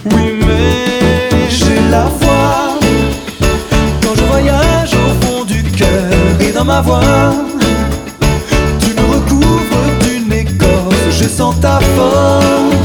Oui, mais j'ai la foi. Quand je voyage au fond du cœur et dans ma voix, tu me recouvres d'une écorce, je sens ta force.